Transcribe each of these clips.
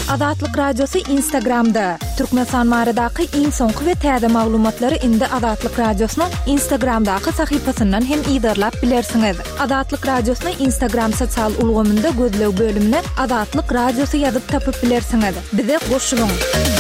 Azatlyk Radiosu Instagramda. Türkmenistan maradaky iň soňky we täze maglumatlary indi Azatlyk Radiosynyň Instagramdaky sahypasyndan hem ýerlap bilersiňiz. Azatlyk Radiosynyň Instagram sosial ulgamynda gözlew bölümine Azatlyk Radiosu ýazyp tapyp bilersiňiz. Bize goşulyň.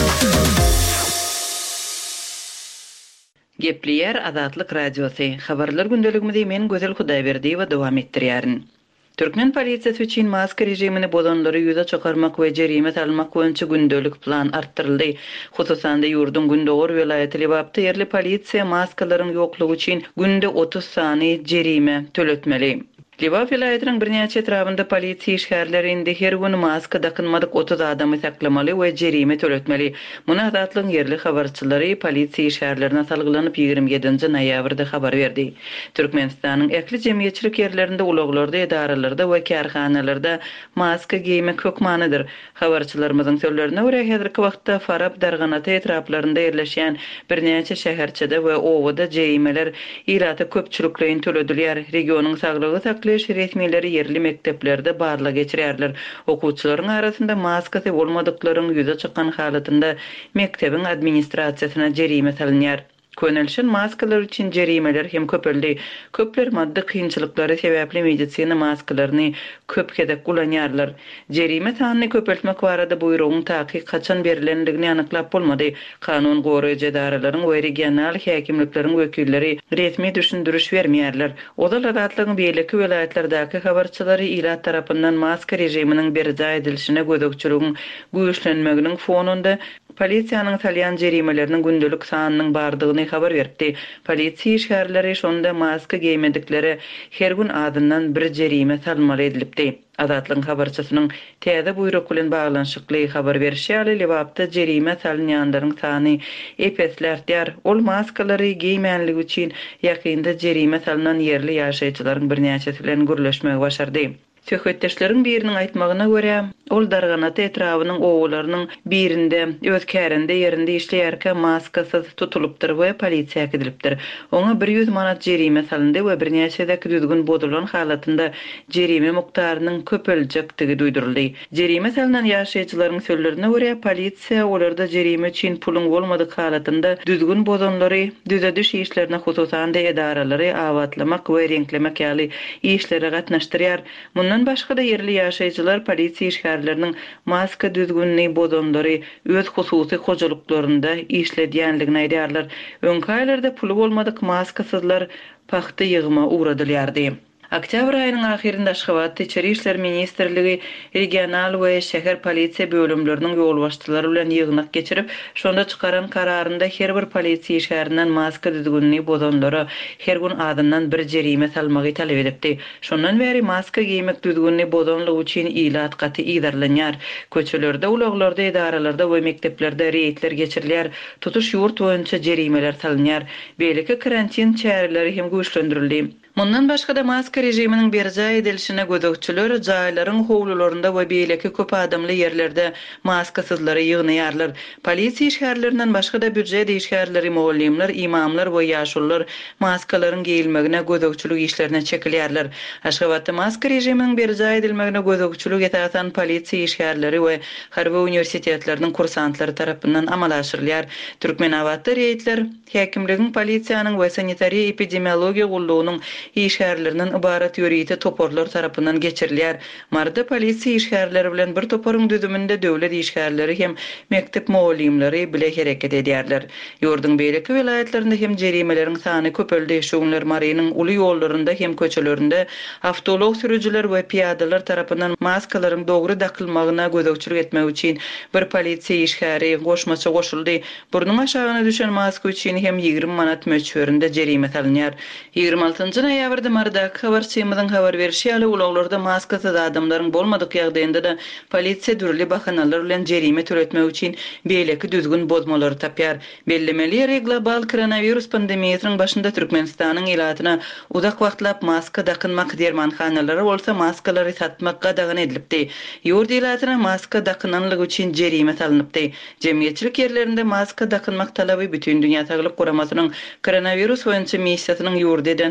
Gepliyer Azatlyk Radiosu. Habarlar gündeligimizde men Gözel Hudaýberdi we dowam etdirýärin. Türkmen polisiýasy üçin maska rejimini bozanlary ýüze çykarmak we jerime salmak boýunça gündelik plan arttyryldy. Hususan da ýurdun Gündöwür welaýaty Lebapda yerli polisiýa maskalaryň ýoklugy üçin günde 30 sany jerime töletmeli. Lebap welaýatynyň birnäçe etrafynda polisiýa işgärlerinde her gün maska dakynmadyk 30 adamy saklamaly we jerime töletmeli. Muny Azatlygyň yerli habarçylary polisiýa işgärlerine salgylanyp 27-nji noýabrda habar berdi. Türkmenistanyň ekli jemgyýetçilik yerlerinde ulaglarda, edaralarda we kärhanalarda maska giymek hökmanydyr. Habarçylarymyzyň sözlerine görä häzirki wagtda Farab darganaty etraplarynda ýerleşýän birnäçe şäherçede we owada jerimeler ýylata köpçülikleýin töledilýär. Regionyň saglygy resmileri yerli mekteplerde barla geçirerler. Okuwçylaryň arasynda maskasy bolmadyklaryň ýüze çykan halatynda mektebiň administrasiýasyna jerime salynýar. Könelşen maskalar üçin jerimeler hem köpeldi. Köpler maddi kynçylyklary sebäpli medisina maskalaryny köp kedek gulanýarlar. Jerime sanyny köpeltmek barada buýrugyň taýyk kaçan berilendigini anyklap bolmady. Kanun goraýjy edaralaryň we regional häkimlikleriň wekilleri resmi düşündürüş bermeýärler. Odal Azatlygyň beýleki welaýatlardaky habarçylary ilat tarapyndan maska rejiminiň berja edilişine gözükçüliginiň güýçlenmeginiň fonunda polisiýanyň salyan jerimeleriniň gündelik sanynyň bardygyny habar berdi. Polisiýa işgärleri şonda maska giýmedikleri her gün adından bir jerime salmaly edilipdi. Azatlygyň habarçysynyň täze buyruk bilen baglanyşykly habar berýäli Lebapda jerime salynýanlaryň sany epeslerdir. Ol maskalary giýmänligi üçin ýakynda jerime salynan yerli ýaşaýjylaryň birnäçesi bilen gürleşmek başardy. Söhbetdeşleriň biriniň aýtmagyna görä, ol darganaty etrafynyň owlarynyň birinde öz kärinde ýerinde işleýärkä maskasyz tutulupdyr we polisiýa gidilipdir. Oňa 100 manat jerime salyndy we birnäçe düzgün bodulan halatynda jerime mukdarynyň köpeljekdigi duýduruldy. Jerime salynan ýaşaýjylaryň sözlerine görä, polisiýa olarda jerime üçin puluň bolmadyk halatynda düzgün bozanlary düze düş işlerine hususan da edaralary awatlamak we renklemek ýaly işlere gatnaşdyrýar. Bundan başga da yerli ýaşaýjylar polisiýa işgärleriniň maska düzgünligi bozanlary öz hususy hojalyklarynda işledýänligini aýdýarlar. Öňki aýlarda puly bolmadyk maskasyzlar paxta ýygyma uğradylýardy. Oktyabr aýynyň ahirinde Aşgabat İçeri işler ministrligi regional we şäher polisiýa bölümleriniň ýolbaşçylary bilen ýygynak geçirip, şonda çykaran kararynda her bir polisiýa işgärinden maska düzgünligi bozanlara her gün adından bir jerime salmagy talap edipdi. Şondan beri maska giýmek düzgünligi bozanlygy üçin ilat gaty ýerlenýär. Köçelerde, ulaglarda, edaralarda we mekteplerde reýtler geçirilýär. Tutuş ýurt boýunça jerimeler salynýar. Beýleki karantin çäreleri hem güýçlendirildi. Mundan başga da maska rejiminiň berja edilişine gözükçüler jaýlaryň howlularynda we beýleki köp adamly ýerlerde maskasyzlary ýygnaýarlar. Polisiýa işgärlerinden başga da büdjet işgärleri, muallimler, imamlar we ýaşullar maskalaryň giýilmegine gözükçülük işlerine çekilýärler. Aşgabatda maska rejiminiň berja edilmegine gözükçülük etasan polisiýa işgärleri we harby universitetleriniň kursantlary tarapyndan amal aşyrylýar. Türkmenabatda reýtler häkimligiň, polisiýanyň we sanitariýa epidemiologiýa gullugynyň işgärlerinden ibaret ýörüýte toporlar tarapyndan geçirilýär. Marda polisiýa işgärleri bilen bir toporun düzüminde döwlet işgärleri hem mektep muallimleri bile hereket edýärler. Ýurdun beýleki welaýatlarynda hem jerimeleriň sany köpeldi. Şoňlar Marynyň uly ýollarynda hem köçelerinde awtolog sürüjiler we piýadalar tarapyndan maskalaryň dogry dakylmagyna gözükçülük etmek üçin bir polisiýa işgäri goşmaça goşuldy. Burnuň aşagyna düşen maska üçin hem 20 manat möçberinde jerime salynýar. 26-njy noýabrda Mardak habarçymyzyň habar berýäli ulaglarda maskasyz adamlaryň bolmadyk ýagdaýynda da polisiýa dürli bahanalar bilen jerime töletmek üçin beýleki düzgün bozmalary tapýar. Bellemeli global koronavirus pandemiýasynyň başynda Türkmenistanyň ilatyna uzak wagtlap maska dakynmak dermanhanalary bolsa maskalary satmak gadagyn edilipdi. Ýurt ilatyna maska dakynanlygy üçin jerime salynıpdy. Jemgyýetçilik yerlerinde maska dakynmak talaby bütün dünýä Saglyk Guramasynyň koronavirus boýunça missiýasynyň ýurdeden sapary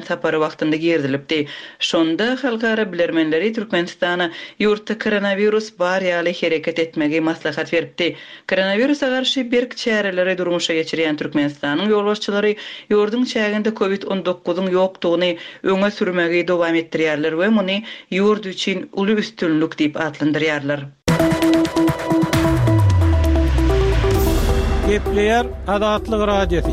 wagtynda girdilipdi. Şonda halkara bilermenleri Türkmenistana ýurtda koronavirus bar ýaly hereket etmegi maslahat beripdi. Koronavirusa garşy berk çäreleri durmuşa geçirýän Türkmenistanyň ýolbaşçylary ýurdun çäginde COVID-19 ýokdugyny öňe sürmegi dowam etdirýärler we muny ýurt üçin uly üstünlük diýip atlandyrýarlar. Gepleýär Adatlyk radiosi.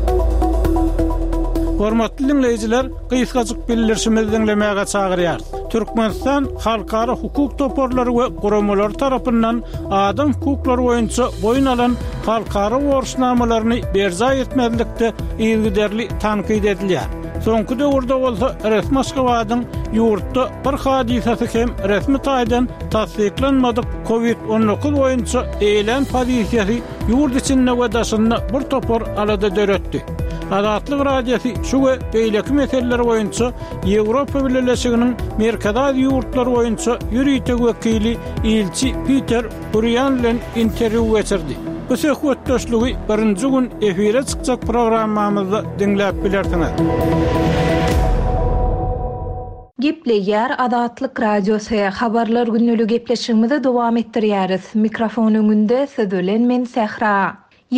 Hormatly dinleýijiler, gysgaçyk bildirişimizi dinlemäge çagyrýar. Türkmenistan halkara hukuk toporlary we guramalar tarapyndan adam hukuklary boýunça boyun alan halkara worşnamalaryny berza etmezlikde ýygyderli tankyd edilýär. Soňky döwürde bolsa resmi Aşgabatyň ýurtda bir hadisasy hem resmi taýdan tasdiklanmadyk COVID-19 boýunça eýlen pozisiýasy ýurt içinde we daşynda bir topor alada döretdi. Adatlyk radiosi şu we beýleki meseleler boýunça Ýewropa Birleşiginiň merkezat ýurtlary boýunça ýürüýtek wekili Ilçi Peter Buryan bilen interwýu geçirdi. Bu söhbetdeşligi birinji gün efire çykjak programmamyzda dinläp bilersiňiz. Gepleýär Adatlyk radiosu habarlar günnülük gepleşigimizi dowam etdirýäris. Mikrofon öňünde siz bilen men Sehra.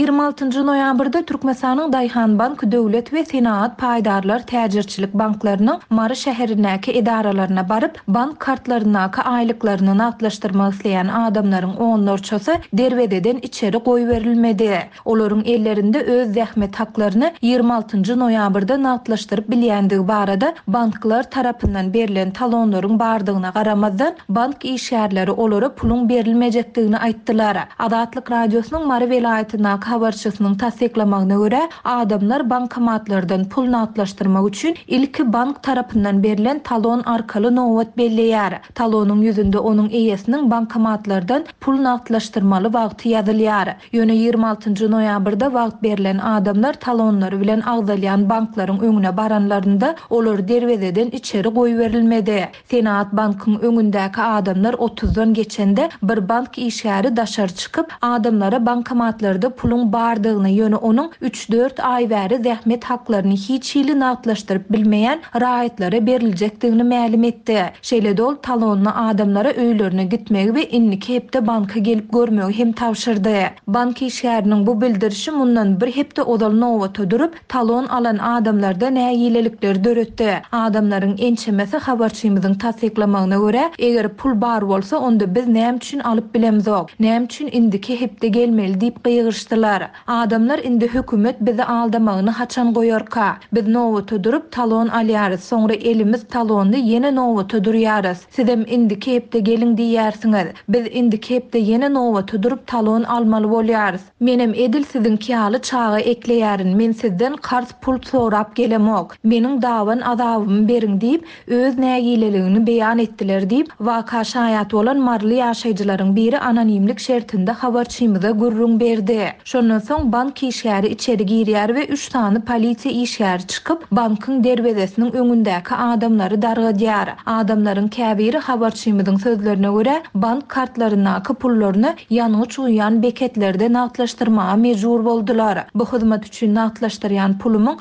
26 noýabrda Türkmenistanyň Daýhan Bank döwlet we senat paýdarlar täjirçilik banklarynyň Mary şäherindäki edaralaryna baryp bank kartlarynaky aýlyklaryny natlaşdyrmak isleýän adamlaryň onlarçasy derwededen içeri goýberilmedi. Olaryň ellerinde öz zähmet haklaryny 26 noýabrda natlaşdyryp bilýändigi barada banklar tarapyndan berilen talonlaryň bardygyna garamazdan bank işgärleri olara pulun berilmejekdigini aýtdylar. Adatlyk radiosynyň Mary welaýatyna habarçysynyň tasdiklamagyna görä, adamlar bankomatlardan pul natlaşdyrmak üçin ilki bank tarapyndan berilen talon arkaly nowat belleýär. Talonyň ýüzünde onuň eýesiniň bankomatlardan pul natlaşdyrmaly wagty ýazylýar. Ýöne 26 noýabrda wagt berilen adamlar talonlary bilen agdalýan banklaryň öňüne baranlarynda olar derwezeden içeri goýberilmedi. Senat bankyň öňündäki adamlar 30-dan geçende bir bank işgäri daşary çykyp adamlara bankomatlarda pulun bardygyny ýöne onuň 3-4 aý bäri zähmet haklaryny hiç ýyly natlaşdyryp bilmeýän raýatlara beriljekdigini ma'lum etdi. Şeýle dol talonny adamlara öýlerine gitmegi we inniki hepde banka gelip görmegi hem tawşyrdy. Bank işgäriniň bu bildirişi mundan bir hepde odal nowata durup talon alan adamlarda näýilelikler döretdi. Adamlaryň ençemesi habarçymyzyň tasdiklamagyna görä, eger pul bar bolsa onda biz näme üçin alyp bilemzok, näme üçin indiki hepde gelmeli diýip gıýgyşdylar. Adamlar indi hökümet bizi aldamagyny haçan goýarka? Biz nowata durup talon alýarys, soňra elimiz talonny ýene nowata durýarys. Sizem indiki hepde gelin diýärsiňiz. Biz indiki hepde ýene nowata durup talon almaly bolýarys. Menem edil siziň kiýaly çağa ekleýärin. Men sizden kars pul sorap gelemok. Meniň dawan azabymy beriň diýip öz nägileligini beýan etdiler diýip waka şaýat bolan marly ýaşaýjylaryň biri anonimlik şertinde habarçymyza gurrun berdi. Şondan soň bank işgäri içeri girýär we 3 tany polisiýa işgäri çykyp bankyň derwezesiniň öňündäki adamlary dargadýar. Adamlaryň käbiri habarçymyzyň sözlerine görä bank kartlarynaky pullaryny ýanygy çuýan beketlerde natlaşdyrmaga mejbur boldular. Bu hyzmat üçin natlaşdyrýan pulumyň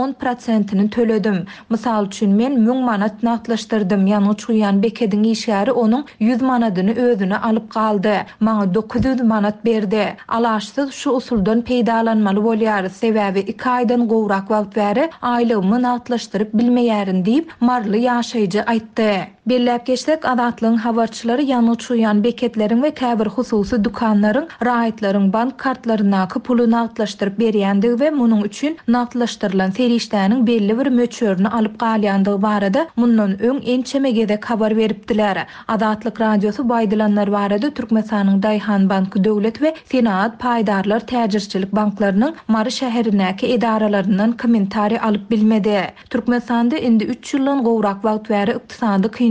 10%-ni töledim. Mysal üçin men 1000 manat natlaşdyrdym. Ýanygy çuýan beketiň işgäri onuň 100 manatyny özüne alyp galdy. Maňa 900 manat berdi. Alaşsyz şu usuldan peýdalanmaly bolýar. Sebäbi 2 aýdan gowrak wagt bäri aýlygymy natlaşdyryp bilmeýärin diýip marly ýaşaýjy aýtdy. Belläp geçsek Adatlyň habarçylary ýanygy çuýan beketleriň we käbir hususy dukanlaryň raýatlaryň bank kartlarynaky puly natlaşdyryp berýändigi we munyň üçin natlaşdyrylan serişdäniň belli bir möçörüni alyp galýandygy barada mundan öň ençemegede habar beripdiler. Adatlyk radiosu baýdylanlar barada Türkmenistanyň Daýhan Bank döwlet we senat paýdarlar täjirçilik banklarynyň Mary şäherindäki edaralarynyň kommentary alyp bilmedi. Türkmenistanda indi 3 ýyldan gowrak wagt bäri ykdysady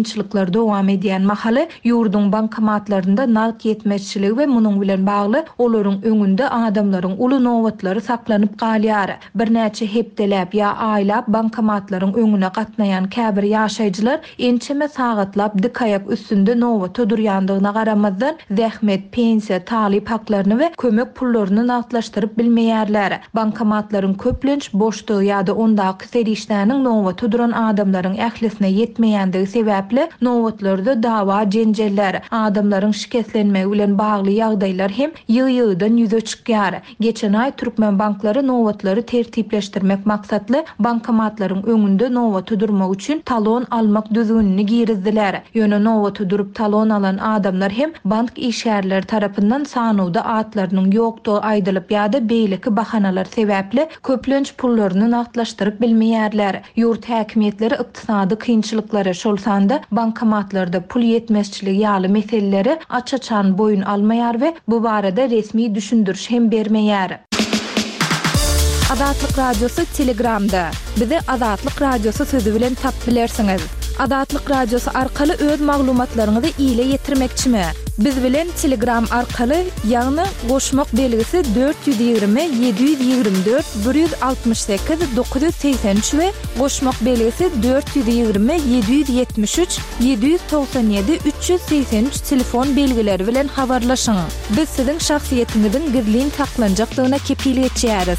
kynçylyklar dowam edýän mahaly ýurdun bankomatlarynda naqd ýetmezçiligi we munyň bilen bagly olaryň öňünde adamlaryň uly nowatlary saklanyp galýar. Birnäçe hepdeläp ýa aýlap bankomatlaryň öňüne gatnaýan käbir ýaşaýjylar ençeme sagatlap dikayak üstünde nowat durýandygyna garamazdan zähmet, pensiýa, talip haklaryny we kömek pullaryny naqdlaşdyryp bilmeýärler. Bankomatlaryň köplenç boşdugy ýa-da ondaky serişdäniň nowat duran adamlaryň ählisine ýetmeýändigi sebäpli nowatlarda dawa, jenjeller, adamlaryň şikestlenmegi bilen bagly ýagdaýlar hem ýygy-ýygydan ýüze çykýar. Geçen ay Türkmen banklary nowatlary tertipleşdirmek maksatly bankomatlaryň öňünde nowat durmak üçin talon almak düzgünini girizdiler. Ýöne nowat durup talon alan adamlar hem bank işgärleri tarapyndan sanuwda atlarynyň ýokdugy aýdylyp ýa-da beýleki bahanalar sebäpli köplenç pullaryny naqdlaşdyryp bilmeýärler. Ýurt häkimetleri ykdysady kynçylyklary şolsanda bankomatlarda pul ýetmezçiligi ýaly meseleleri açaçan boyun almaýar we bu barada resmi düşündürüş hem bermeýär. Adatlyk radiosu Telegramda. Bizi Adatlyk radiosu sözü bilen tap bilersiňiz. Adatlyk radiosu arkaly öz maglumatlaryňyzy ýyla ýetirmekçimi? Biz bilen Telegram arkaly ýagny goşmak belgisi 420 724 168 983 we goşmak belgisi 420 773 797 383 telefon belgileri bilen habarlaşyň. Biz siziň şahsiýetiňizin gizlin saklanjakdygyna kepillik etýäris.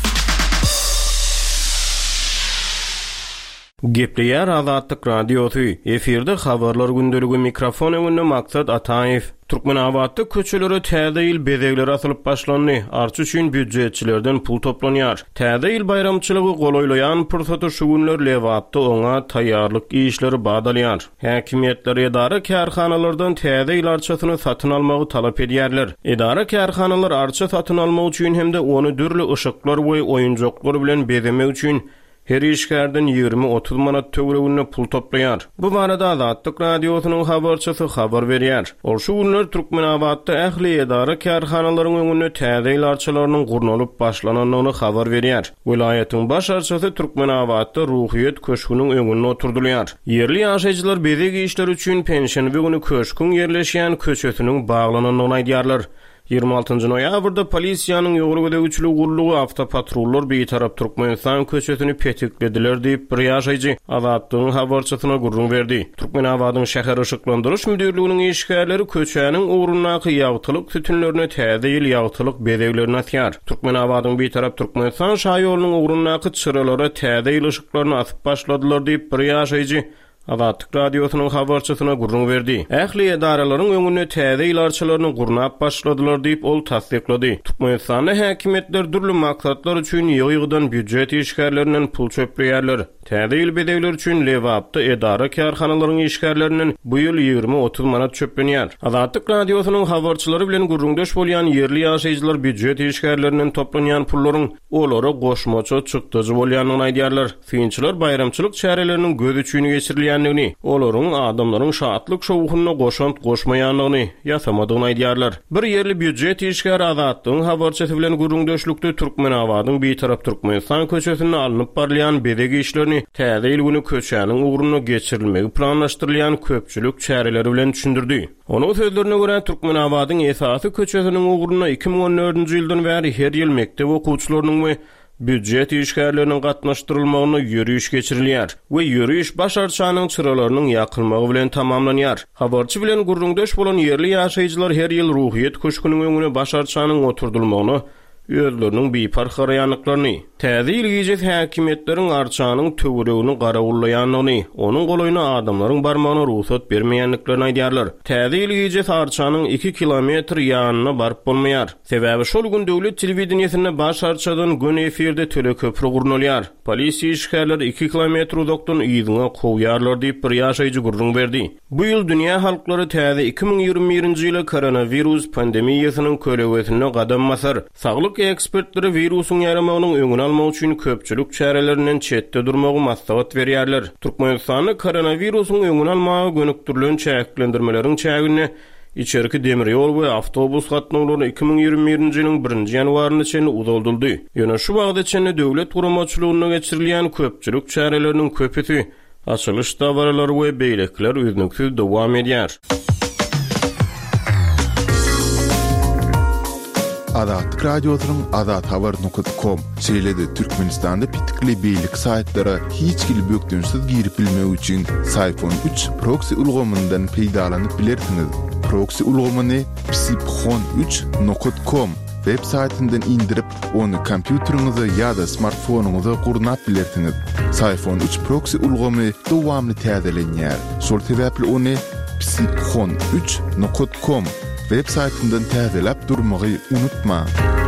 Gepleýär Azatlyk radiosu. Efirde habarlar gündeligi mikrofon öňünde maksat Ataýew. Türkmenawatda köçelere täze ýyl bezegleri asylyp başlandy. Arçy üçin büdjetçilerden pul toplanýar. Täze ýyl bayramçylygy golaýlayan pursaty şu günler lewatda oňa taýýarlyk işleri badalýar. Häkimetler edara kärhanalardan täze ýyl arçasyny satyn almagy talap edýärler. Edara kärhanalar arça satyn almak üçin hemde onu dürli ışıklar we oýunjoklar bilen bezemek üçin her işgärden 20-30 manat töweregine pul toplaýar. Bu barada Azatlyk radiosynyň habarçysy habar berýär. Ol şu günler Türkmenawatda ähli edara kärhanalaryň öňüne täze ýyl arçalarynyň gurnalyp başlananyny habar berýär. Welaýatyň baş arçysy Türkmenawatda ruhyet köşküniň öňüne oturdylýar. Yerli ýaşaýjylar bezek işleri üçin pensiýa günü köşkün ýerleşýän köçesiniň baglanyny aýdýarlar. 26 noýabrda polisiýanyň ýogry güçlü gurlugy awtopatrullar beýtarap Türkmenistan köçesini petiklediler diýip bir ýaşaýjy Azatlygyň habarçysyna gurrun berdi. Türkmenawadyň şäher ışyklandyrys müdürliginiň işgärleri köçäniň ugrundaky ýagtylyk tütünlerine täze ýyl ýagtylyk bezeglerini asýar. Türkmenawadyň beýtarap Türkmenistan şaýolynyň ugrundaky çyralara täze ýyl ışyklaryny asyp başladylar diýip bir ýaşaýjy Adatlyk radiosynyň habarçysyna gurrun berdi. Ähli edaralaryň öňüne täze ýyl arçalaryny gurnap başladylar diýip ol tasdiklady. Türkmenistanda häkimetler durly maksatlar üçin ýygydan büdjet işgärlerinden pul çöpleýärler. Täze ýyl bedegler üçin lewapda edara kärhanalaryň işgärlerinden bu ýyl 20-30 manat çöplenýär. Adatlyk radiosynyň habarçylary bilen gurrundaş bolýan yerli ýaşaýjylar büdjet işgärlerinden toplanýan pullaryň olara goşmaça çykdyjy bolýanyny aýdýarlar. Finçiler bayramçylyk çäreleriniň göz üçini geçirilýän olaryň adamlaryň şatlyk şowugyna goşant goşmaýanlygyny ýasamadygyny aýdýarlar. Bir yerli büdjet işgäri Azatlygyň habarçysy bilen gurrundaşlykda Türkmenawadyň beýtarap Türkmenistan köçesine alınıp barlayan bedeg işlerini täze ýyl günü köçäniň ugruna geçirilmegi planlaşdyrylýan köpçülük çäreleri bilen düşündirdi. Onun sözlerine göre Türkmenawadyň esasy köçesiniň ugruna 2014-nji ýyldan bäri her ýyl mektep okuwçylarynyň we büdjet işgärleriniň gatnaşdyrylmagyna ýürüýüş geçirilýär we ýürüýüş baş arçanyň çyralarynyň ýakylmagy bilen tamamlanýar. Habarçy bilen gurrundaş bolan yerli ýaşaýjylar her ýyl ruhyet köşküniň öňüne baş arçanyň oturdylmagyny özleriniň beýpar haraýanlyklaryny, täze ýyl gijek häkimetleriň arçanyň töweregini garagullaýanlygyny, onuň golaýyna adamlaryň barmagyna ruhsat bermeýänliklerini aýdýarlar. Täze ýyl gijek arçanyň 2 kilometr ýanyna baryp bolmaýar. Sebäbi şol gün döwlet telewizionyasynda baş arçadan gün efirde teleköprü gurnalýar. Polisiýa işgärleri 2 kilometr uzakdan ýygyna gowýarlar diýip bir ýaşaýjy gurrun berdi. Bu ýyl dünýä halklary täze 2021-nji ýyla koronavirus pandemiýasynyň kölegesine gadam basar. Saglyk ekspertleri virusyň ýaramagynyň öňüni almak üçin köpçülük çärelerinden çetde durmagy maslahat berýärler. Türkmenistanda koronavirusyň öňüni almagy gönükdirilen çäklendirmelerin çägini içerki demir ýol we awtobus gatnawlary 2021-nji ýylyň 1-nji ýanwaryna çenli uzaldyldy. Ýöne şu bagda çenli döwlet guramaçylygyna geçirilýän köpçülük çäreleriniň köpüsi Açılış dawarlary we beýlekler üznüksiz dowam edýär. Azatlyk radiosynyň azathabar.com şeýlede Türkmenistanda pitikli beýlik saýtlara hiç kili bökdünsiz girip bilmek üçin Sayfon 3 proxy ulgamyndan peýdalanyp bilersiňiz. Proxy ulgamyny psiphon3.com web saytyndan indirip onu kompýuteriňize ýa-da smartfonuňyza gurnap bilersiňiz. Sayfon 3 proxy ulgamy dowamly täzelenýär. Şol sebäpli onu psiphon3.com web saytyndan täzelep durmagy unutma.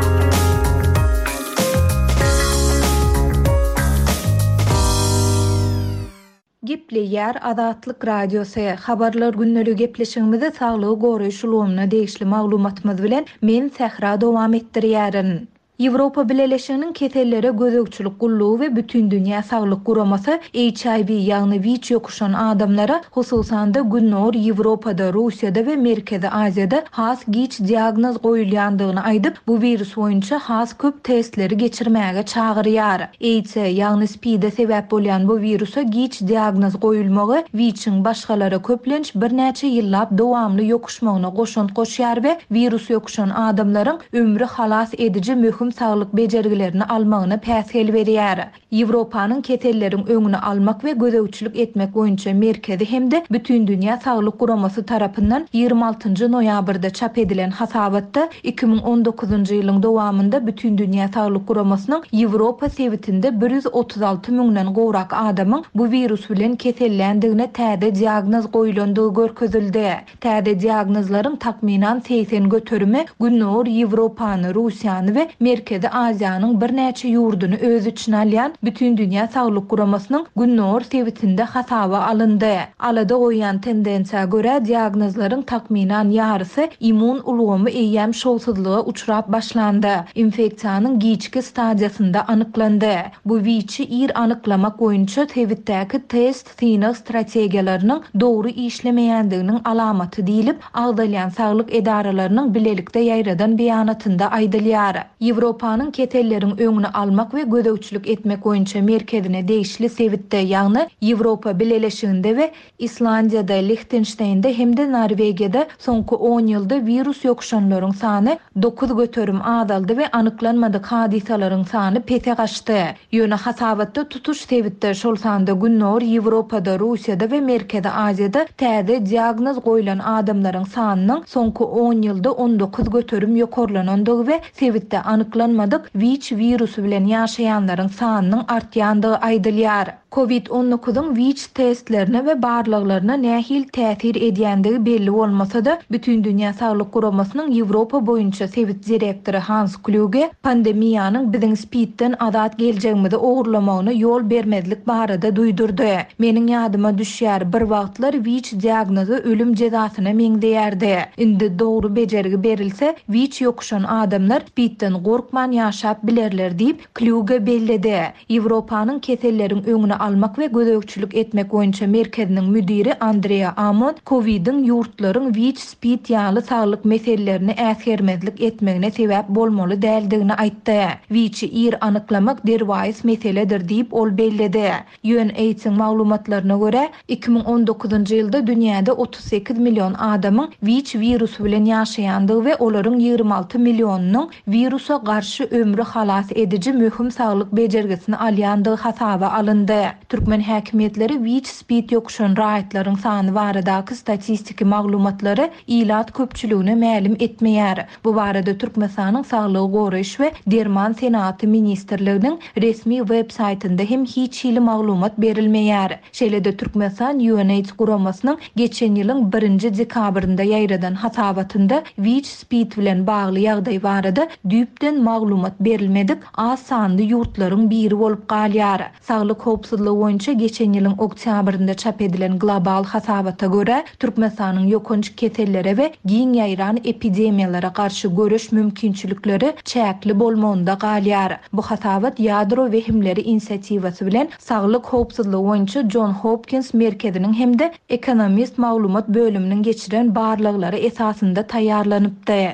Gepleýär Azatlyk radiosu habarlar günnäli gepleşigimizde saglygy goraýyş ulgamyna degişli maglumatymyz bilen men Sehra dowam etdirýärin. Ýewropa Birleşiginiň kesellere gözegçilik gullugy we bütün dünýä saglyk guramasy HIV ýagny WIC ýokuşan adamlara hususanda Günnor Ýewropada, Russiýada we Merkezi Aziýada has giç diagnoz goýulýandygyny aýdyp, bu virus boýunça has köp testleri geçirmäge çagyrýar. AIDS ýagny SPID-e sebäp bolýan bu virusa giç diagnoz goýulmagy WIC-iň başgalara köplenç bir näçe ýyllap dowamly ýokuşmagyna goşunt goşýar we virus ýokuşan adamlaryň ömrü halas edici möhüm saglyk bejergilerini almagyna päsgel berýär. Ýewropanyň ketelleriň öňüni almak we gözegçilik etmek boýunça merkezi hemde bütün dünýä saglyk guramasy tarapyndan 26-njy noýabrda çap edilen hasabatda 2019-njy ýylyň dowamında bütün dünýä saglyk guramasynyň Ýewropa sewitinde 136 000-den gowrak adamyň bu virus bilen kesellendigine täze diagnoz goýulandygy görkezildi. Täze diagnozlaryň takminan 80 götürümi Günnor Ýewropany, Russiýany we Merkezi Aziýanyň bir näçe ýurduny öz içine alýan bütün dünýä saglyk guramasynyň Günnor sewitinde hasaba alyndy. Alada goýan tendensiýa görä diagnozlaryň takminan ýarysy immun ulgamy eýýäm şowsuzlyga uçrap başlandy. Infeksiýanyň giçki stadiýasynda anyklandy. Bu WIC-i ir anyklamak boýunça sewitdäki test synav strategiýalarynyň dogry işlemeýändiginiň alamaty diýilip, agdalýan saglyk edaralarynyň bilelikde ýaýradan beýanatynda aýdylýar. Ýewropanyň ketelleriň öňüni almak we gözegçilik etmek boýunça merkezine degişli sewitde ýagny Ýewropa Birleşiginde we Islandiýada, Lichtenstein'de hemde Norwegiýada soňky 10 ýylda virus ýokuşanlaryň sany 9 götürüm azaldy we anyklanmadyk hadisalaryň sany pete gaçdy. Ýöne hasabatda tutuş sewitde şol sanda Günnor Ýewropada, Russiýada we Merkezi Aziýada täze diagnoz goýulan adamlaryň sanynyň soňky 10 ýylda 19 götürüm ýokarlanandygy we sewitde anyklanmadyk WIC virusu bilen ýaşaýanlaryň sanynyň artýandygy aýdylýar. COVID-19'un WIC testlerine we barlyklaryna nähil täsir edýändigi belli bolmasa-da, bütün dünýä saglyk guramasynyň Ýewropa boýunça sewit direktory Hans Kluge pandemiýanyň biziň SPID-den azat geljegimizi ogurlamagyna ýol bermezlik barada duýdurdy. Meniň ýadyma düşýär, bir wagtlar WIC diagnozy ölüm jezasyna meňdeýärdi. Indi dogry bejergi berilse, WIC ýokuşan adamlar SPID-den gorkman ýaşap bilerler diýip Kluge belledi. Ýewropanyň keselleriň öňüni almak we gözegçilik etmek boýunça merkeziniň müdiri Andrea Amon COVID-iň ýurtlaryň WIC SPID ýaly saglyk meselelerini äsgermezlik etmegine sebäp bolmaly däldigini aýtdy. WIC-i ir anyklamak derwäs meseledir diýip ol belledi. UNAIDS-iň maglumatlaryna görä 2019-njy ýylda dünýäde 38 million adamyň WIC virusu bilen ýaşaýandygy we olaryň 26 millionynyň virusa garşy ömrü halas edici möhüm saglyk bejergisini alýandygy hasaba alyndy. Türkmen häkimetleri WIC SPID ýokuşan raýatlaryň sany baradaky statistiki maglumatlary ilat köpçüligine ma'lum etmeýär. Bu barada Türkmenistanyň Saglygy goraýyş we Derman Senaty ministrliginiň resmi web saytynda hem hiç ýyly maglumat berilmeýär. Şeýlede Türkmenistan UNAIDS guramasynyň geçen ýylyň 1-nji dekabrynda ýaýradan hasabatynda WIC SPID bilen bagly ýagdaý barada düýpden maglumat berilmedik, az sanly ýurtlaryň biri bolup galýar. Saglyk howpsuzlygy boýunça geçen ýylyň oktýabrynda çap edilen global hasabata görä Türkmenistanyň ýokunç kesellere we giň ýaýran epidemiýalara garşy görüş mümkinçilikleri çäkli bolmagynda galýar. Bu hasabat ýadro wehimleri inisiativasy bilen saglyk howpsuzlygy boýunça John Hopkins merkeziniň hemde ekonomist maglumat bölüminiň geçiren barlyklary esasynda taýýarlanypdy.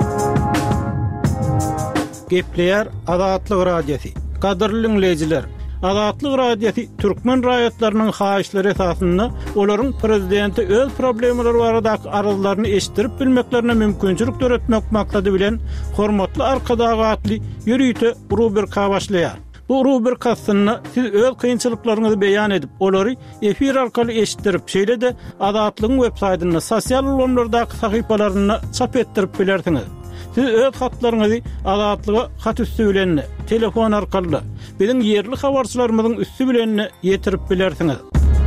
Gepleýär Azatlyk radiosu. Kadrly dinleyijiler, Azatlyk radiosu türkmen raýatlarynyň haýyşlary esasynda olaryň prezidenti öz problemleri barada arazlaryny eşitdirip bilmeklerine mümkinçilik töretmek maksady bilen hormatly arkadagatly ýürüýte rubrika başlaýar. Bu rubrikasyny siz öz kynçylyklaryňyzy beýan edip, olary efir arkaly eşitdirip, şeýle-de Azatlygyň web-saýtyna, sosial ulamlardaky sahypalaryna çap etdirip bilersiňiz. Siz öz hatlaryňyzy Azatlyga hat üstü bilen telefon arkaly biziň ýerli habarçylarymyzyň üstü bilen ýetirip bilersiňiz.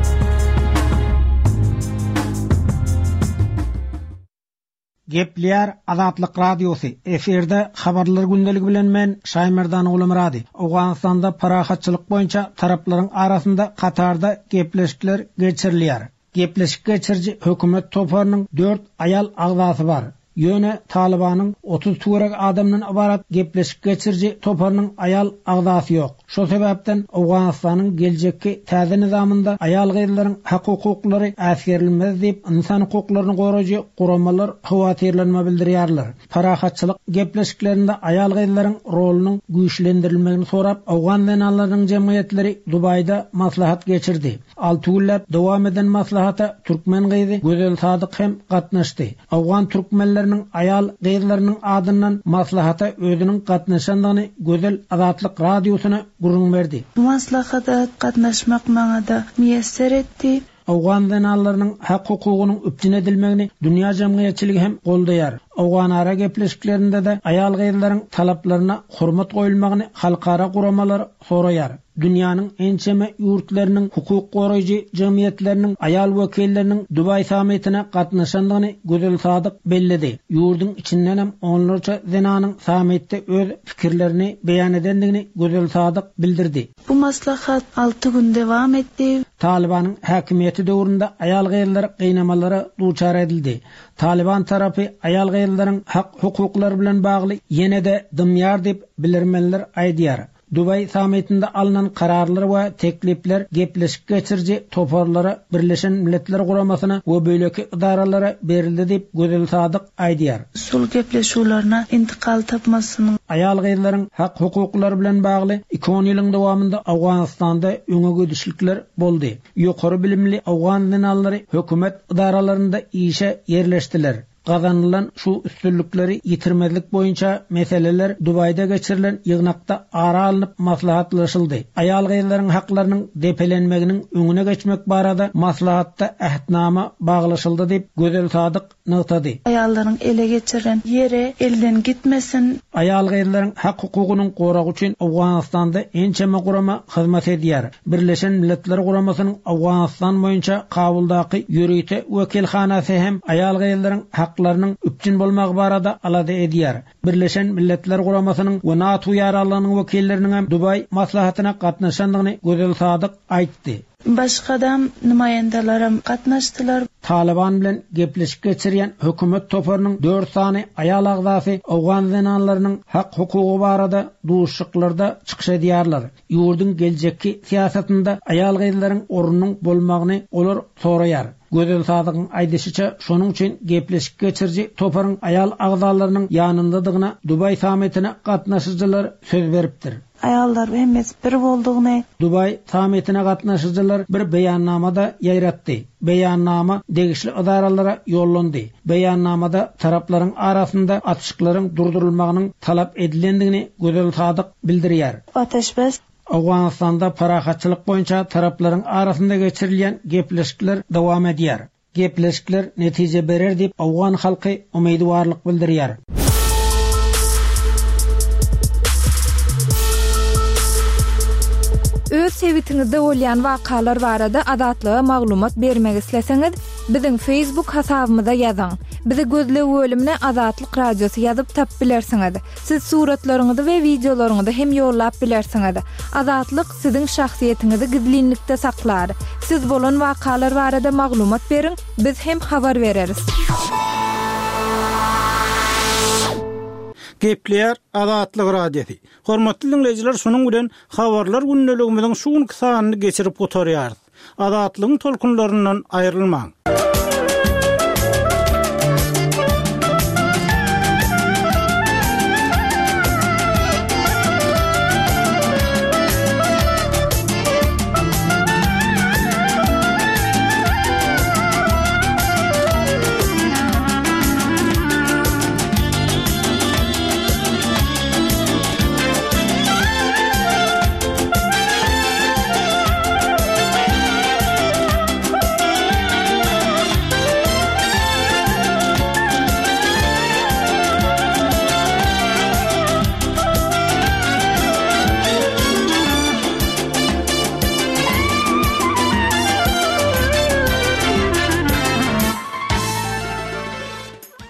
Gepler Azatlyk radiosu. Eferde habarlar gündəligi bilen men Şaymerdan Ulamrady. Awganistanda parahatçylyk boýunça taraplaryň arasynda Katarda gepleşikler geçirilýär. Gepleşik geçirji hökümet toparynyň 4 ayal agzasy bar. Ýöne Talibanyň 30 türek adamdan ibarat gepleşik geçirji toparynyň ayal agzasy ýok. Şo sebäpden Awganistanyň geljekki täze nizamynda ayal gyzlaryň hak hukuklary äsgerilmez diýip insan hukuklaryny goraýjy guramalar howatyrlanma bildirýärler. Parahatçylyk gepleşiklerinde ayal gyzlaryň rolunyň güýçlendirilmegini sorap Awgan denalarynyň jemgyýetleri Dubaýda maslahat geçirdi. 6 günler dowam eden maslahata türkmen gyzy Gözel Sadyk hem gatnaşdy. Awgan türkmenleriniň ayal gyzlarynyň adyndan maslahata özüniň gatnaşandygyny Gözel Azatlyk radiosyna gurrun berdi. Bu maslahata gatnaşmak maňa da müýesser etdi. Awgan denalarynyň hak hukugynyň üpjün edilmegini dünýä jemgyýetçiligi hem goldaýar. Awgan ara gepleşiklerinde de ayal gyzlaryň talaplaryna hormat goýulmagyny halkara guramalar soraýar. Dünýäniň ençeme ýurtlarynyň hukuk goraýjy jemgyýetleriniň ayal wekilleriniň Dubai sametine gatnaşandygyny Gözel Sadyk bellidi. Ýurdun içinden hem onlarça zenanyň sametde öz pikirlerini beýan edendigini Gözel Sadyk bildirdi. Bu maslahat 6 gün dewam etdi. Talibanyň häkimiýeti döwründe ayal gyzlary gynamalara duçar edildi. Taliban tarapy ayal gyzlaryň hak hukuklary bilen bagly ýene-de dymýar diýip bilirmenler aýdýar. Dubai sametinde alınan kararlar ve teklipler gepleşik geçirji toparlara Birleşen Milletler Guramasyna we böýleki idaralara berildi diýip Gözel Sadyk aýdýar. Sul gepleşүүлärine intikal tapmasynyň ayal gyzlaryň hak hukuklary bilen bagly 2 ýylyň dowamında Awganistanda öňe gödüşlikler boldy. Ýokary bilimli Awgan denallary hökümet idaralarynda işe yerleşdiler. Kazanılan şu üstünlükleri yitirmezlik boyunca meseleler Dubay'da geçirilen yığınakta ara alınıp maslahatlaşıldı. Ayal gyzlaryň haklarynyň depelenmeginiň öňüne geçmek barada maslahatta ähdnama baglaşyldy diýip Gözel Sadyk nykdy. Ayalların ele geçiren yere elden gitmesin. Ayal gyzlaryň hak hukugynyň goragy üçin Awganistanda ençeme gurama hyzmat edýär. Birleşen Milletler Guramasynyň Awganistan boýunça kabuldaky ýürüýte wekilhanasy hem ayal gyzlaryň haklarynyň üpjün bolmagy barada alada edýär. Birleşen Milletler Guramasynyň we NATO ýaralarynyň wekilleriniň hem Dubai maslahatyna gatnaşandygyny Gözel Sadyk aýtdy. Başgadam nümayendelerim gatnaşdylar. Taliban bilen gepleşik geçirýän hökümet toparynyň 4 sany ayal agzasy Awgan zenanlarynyň hak hukugy barada duşyklarda çykyş edýärler. Ýurdun geljekki siýasatynda ayal gyzlaryň orunyň bolmagyny olar soraýar. Gözel Sadykyň aýdysyça, şonuň üçin gepleşik geçirji toparyň ayal agzalarynyň ýanyndadygyna Dubai sametine gatnaşyjylar söz beripdir. Ayallar hemmes bir boldugyny Dubai sametine gatnaşyjylar bir beýannamada ýaýratdy. Beýannama degişli idaralara ýollandy. Beýannamada taraplaryň arasynda atışyklaryň durdurulmagynyň talap edilendigini Gözel Sadyk bildirýär. Ateşbes Awganistanda parahatçylyk boýunça taraplaryň arasynda geçirilýän gepleşikler dowam edýär. Gepleşikler netije berer diýip Awgan halky umydwarlyk bildirýär. Öz sevitiňizde bolýan wakalar barada adatlyga maglumat bermek isleseňiz, biziň Facebook hasabymyza ýazyň. Bizi gözle bölümine Azatlyk radiosu ýazyp tap bilersiňiz. Siz suratlaryňyzy we videolaryňyzy hem ýollap bilersiňiz. Azatlyk siziň şahsiýetiňizi gizlinlikde saklar. Siz bolan wakalar barada maglumat beriň, biz hem habar bereriz. Gepler Azatlyk radiosu. Hormatly dinleyijiler, şonuň bilen habarlar gündeligimiziň şu sanyny geçirip oturýar. Azatlygyň tolkunlaryndan aýrylmaň.